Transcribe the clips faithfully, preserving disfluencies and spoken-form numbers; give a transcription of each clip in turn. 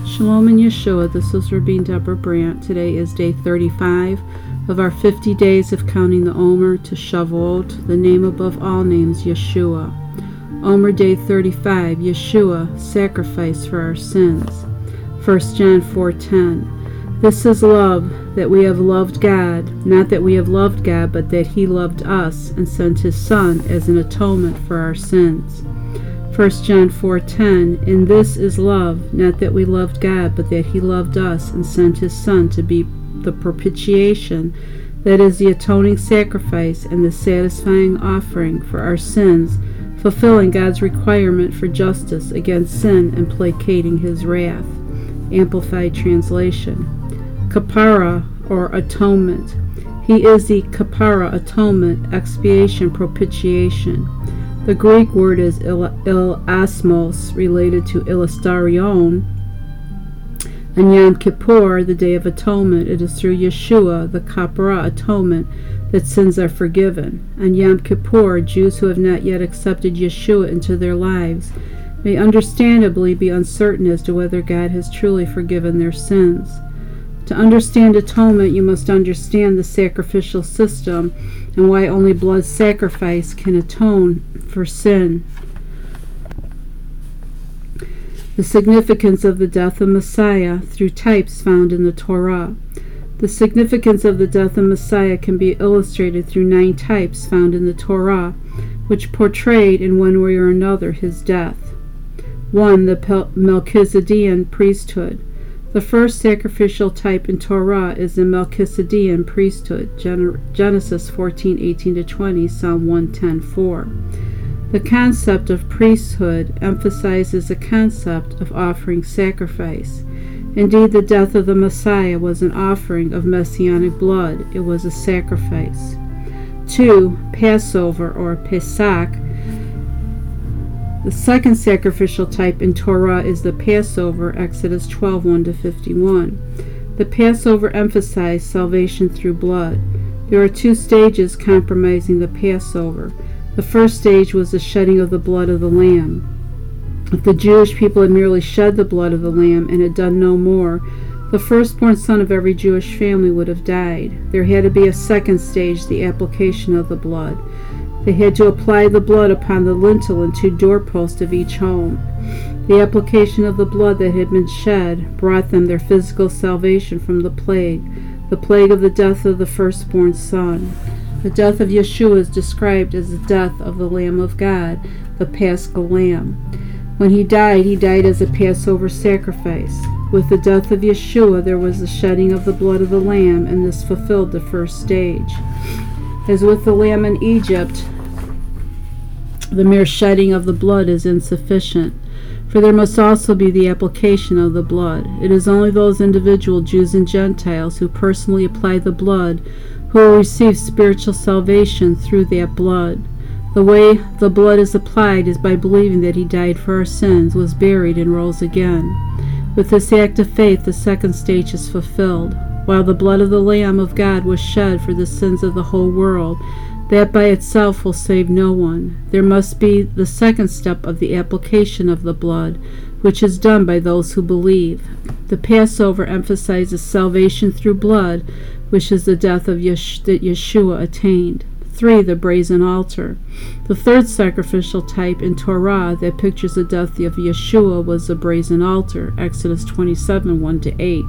Shalom and Yeshua, this is Rabbi Deborah Brandt. Today is day thirty-five of our fifty days of counting the Omer to Shavuot, the name above all names, Yeshua. Omer day thirty-five, Yeshua, sacrifice for our sins. First John four ten. This is love, that we have loved God, not that we have loved God, but that He loved us and sent His Son as an atonement for our sins. First John four ten. In this is love, not that we loved God, but that He loved us and sent His Son to be the propitiation, that is, the atoning sacrifice and the satisfying offering for our sins, fulfilling God's requirement for justice against sin and placating His wrath. Amplified Translation. Kapara, or atonement. He is the kapara, atonement, expiation, propitiation. The Greek word is il- ilasmos, related to ilustarion, and Yom Kippur, the Day of Atonement. It is through Yeshua, the kapara, atonement, that sins are forgiven. On Yom Kippur, Jews who have not yet accepted Yeshua into their lives may understandably be uncertain as to whether God has truly forgiven their sins. To understand atonement, you must understand the sacrificial system and why only blood sacrifice can atone for sin. The significance of the death of Messiah through types found in the Torah. The significance of the death of Messiah can be illustrated through nine types found in the Torah, which portrayed in one way or another his death. One. The Melchizedean priesthood. The first sacrificial type in Torah is the Melchizedean priesthood, Genesis fourteen eighteen to twenty, Psalm one ten four. The concept of priesthood emphasizes the concept of offering sacrifice. Indeed, the death of the Messiah was an offering of messianic blood. It was a sacrifice. Two. Passover, or Pesach. The second sacrificial type in Torah is the Passover, Exodus twelve one to fifty-one. The Passover emphasized salvation through blood. There are two stages comprising the Passover. The first stage was the shedding of the blood of the lamb. If the Jewish people had merely shed the blood of the lamb and had done no more, the firstborn son of every Jewish family would have died. There had to be a second stage, the application of the blood. They had to apply the blood upon the lintel and two doorposts of each home. The application of the blood that had been shed brought them their physical salvation from the plague, the plague of the death of the firstborn son. The death of Yeshua is described as the death of the Lamb of God, the Paschal Lamb. When he died, he died as a Passover sacrifice. With the death of Yeshua, there was the shedding of the blood of the Lamb, and this fulfilled the first stage. As with the lamb in Egypt, the mere shedding of the blood is insufficient, for there must also be the application of the blood. It is only those individual Jews and Gentiles who personally apply the blood who will receive spiritual salvation through that blood. The way the blood is applied is by believing that he died for our sins, was buried, and rose again. With this act of faith, the second stage is fulfilled. While the blood of the Lamb of God was shed for the sins of the whole world, that by itself will save no one. There must be the second step of the application of the blood, which is done by those who believe. The Passover emphasizes salvation through blood, which is the death of Yesh- that Yeshua attained. Three. The brazen altar. The third sacrificial type in Torah that pictures the death of Yeshua was the brazen altar, Exodus twenty-seven one to eight.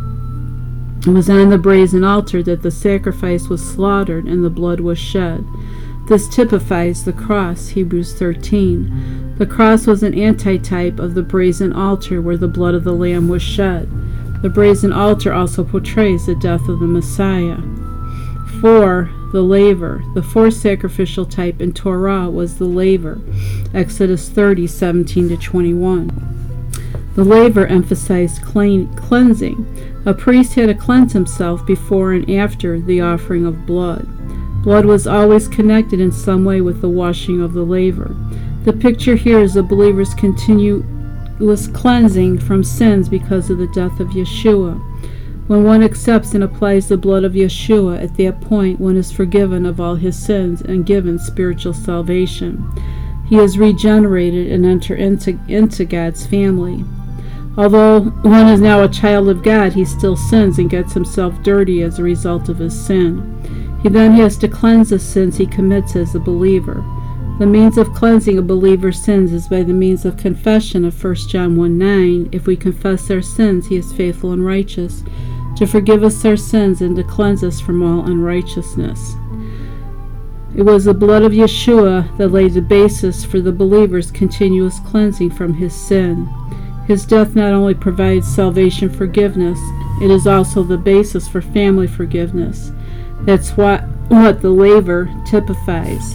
It was on the brazen altar that the sacrifice was slaughtered and the blood was shed. This typifies the cross, Hebrews thirteen. The cross was an antitype of the brazen altar where the blood of the Lamb was shed. The brazen altar also portrays the death of the Messiah. Four. The laver. The fourth sacrificial type in Torah was the laver, Exodus thirty seventeen to twenty-one. The laver emphasized clean, cleansing. A priest had to cleanse himself before and after the offering of blood. Blood was always connected in some way with the washing of the laver. The picture here is a believer's continuous cleansing from sins because of the death of Yeshua. When one accepts and applies the blood of Yeshua, at that point one is forgiven of all his sins and given spiritual salvation. He is regenerated and enter into, into God's family. Although one is now a child of God, he still sins and gets himself dirty as a result of his sin. He then has to cleanse the sins he commits as a believer. The means of cleansing a believer's sins is by the means of confession of First John one nine. If we confess our sins, he is faithful and righteous to forgive us our sins and to cleanse us from all unrighteousness. It was the blood of Yeshua that laid the basis for the believer's continuous cleansing from his sin. His death not only provides salvation forgiveness, it is also the basis for family forgiveness. That's what, what the laver typifies.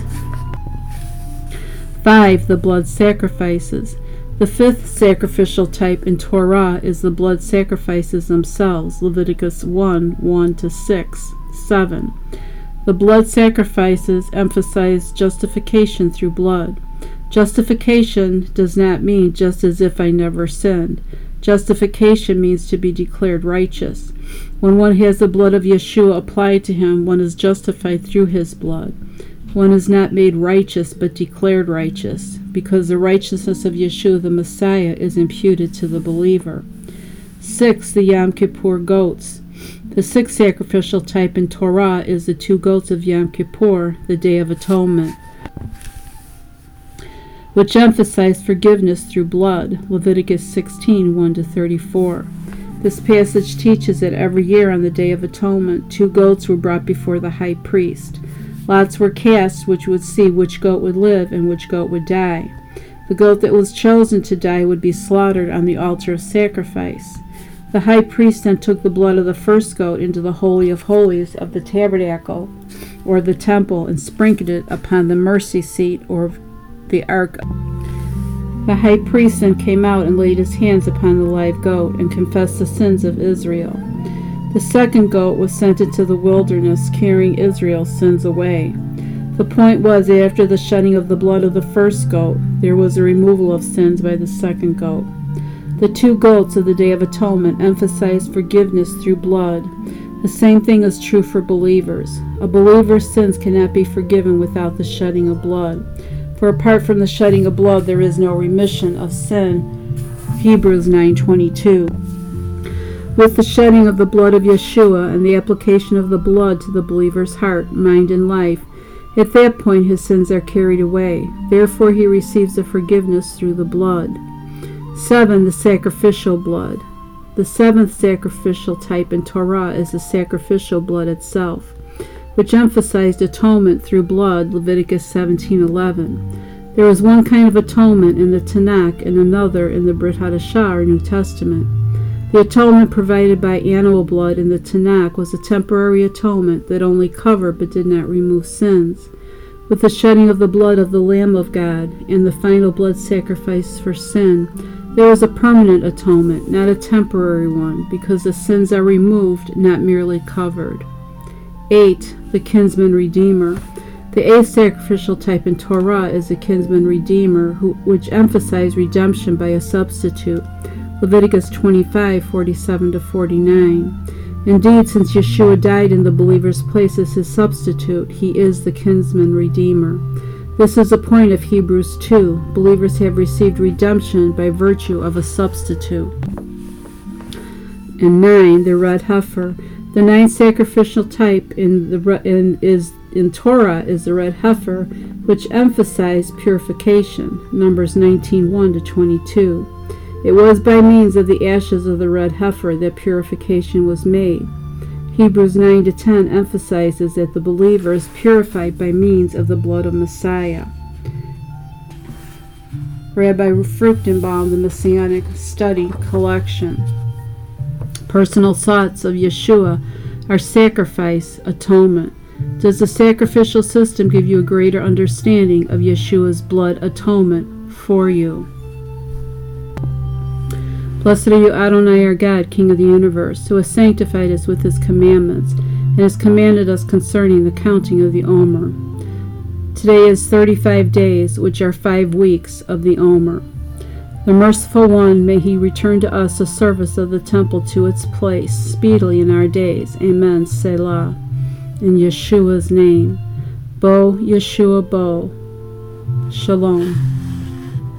five. The blood sacrifices. The fifth sacrificial type in Torah is the blood sacrifices themselves, Leviticus one one to six. seven. The blood sacrifices emphasize justification through blood. Justification does not mean just as if I never sinned. Justification means to be declared righteous. When one has the blood of Yeshua applied to him, one is justified through his blood. One is not made righteous but declared righteous, because the righteousness of Yeshua the Messiah is imputed to the believer. six. The Yom Kippur goats. The sixth sacrificial type in Torah is the two goats of Yom Kippur, the Day of Atonement, which emphasize forgiveness through blood, Leviticus sixteen one to thirty-four. This passage teaches that every year on the Day of Atonement, two goats were brought before the high priest. Lots were cast which would see which goat would live and which goat would die. The goat that was chosen to die would be slaughtered on the altar of sacrifice. The high priest then took the blood of the first goat into the Holy of Holies of the tabernacle or the temple and sprinkled it upon the mercy seat or the ark. The high priest then came out and laid his hands upon the live goat and confessed the sins of Israel. The second goat was sent into the wilderness, carrying Israel's sins away. The point was that after the shedding of the blood of the first goat, there was a removal of sins by the second goat. The two goats of the Day of Atonement emphasize forgiveness through blood. The same thing is true for believers. A believer's sins cannot be forgiven without the shedding of blood. For apart from the shedding of blood, there is no remission of sin. Hebrews nine twenty-two. With the shedding of the blood of Yeshua and the application of the blood to the believer's heart, mind, and life, at that point his sins are carried away. Therefore he receives the forgiveness through the blood. seven. The sacrificial blood. The seventh sacrificial type in Torah is the sacrificial blood itself, which emphasized atonement through blood, Leviticus seventeen eleven. There is one kind of atonement in the Tanakh and another in the Brit Hadashah, or New Testament. The atonement provided by animal blood in the Tanakh was a temporary atonement that only covered but did not remove sins. With the shedding of the blood of the Lamb of God and the final blood sacrifice for sin, there is a permanent atonement, not a temporary one, because the sins are removed, not merely covered. eight. The kinsman redeemer. The eighth sacrificial type in Torah is the kinsman redeemer, who, which emphasized redemption by a substitute, Leviticus twenty-five forty-seven to forty-nine. Indeed, since Yeshua died in the believer's place as his substitute, he is the kinsman redeemer. This is the point of Hebrews two. Believers have received redemption by virtue of a substitute. And nine. The red heifer. The ninth sacrificial type in the in, is in Torah is the red heifer, which emphasized purification, Numbers nineteen one to twenty-two. It was by means of the ashes of the red heifer that purification was made. Hebrews nine to ten emphasizes that the believer is purified by means of the blood of Messiah. Rabbi Fruchtenbaum, The Messianic Study Collection. Personal thoughts of Yeshua are sacrifice, atonement. Does the sacrificial system give you a greater understanding of Yeshua's blood atonement for you? Blessed are you, Adonai, our God, King of the universe, who has sanctified us with his commandments, and has commanded us concerning the counting of the Omer. Today is thirty-five days, which are five weeks of the Omer. The merciful one, may he return to us the service of the temple to its place, speedily in our days. Amen. Selah. In Yeshua's name. Bo, Yeshua, Bo. Shalom.